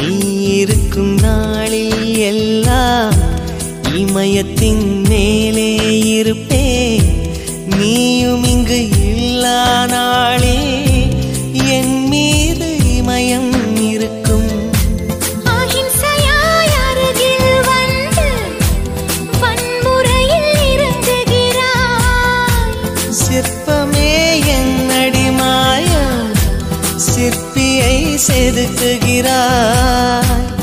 நீ இருக்கும் நாளில் எல்லாம் இமயத்தின் மேலே இருப்பேன். நீயும் இங்கு இல்லா நாளே என் மீது இமயம் இருக்கும். அஹிம்சையாய் அருகில் வந்து வன்முறையில் இறங்குகிறாய். சிற்பமே என்னடி மாயம், சிற்பியை செதுக்குகிறாய்.